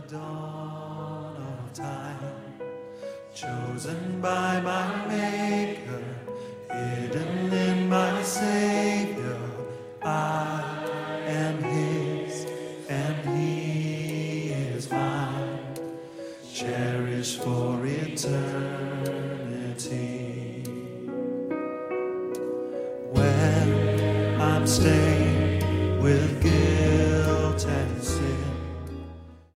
dawn of time, chosen by my Maker, hidden in my Savior. I am His and He is mine, cherished for eternity. When I'm staying with Gilead,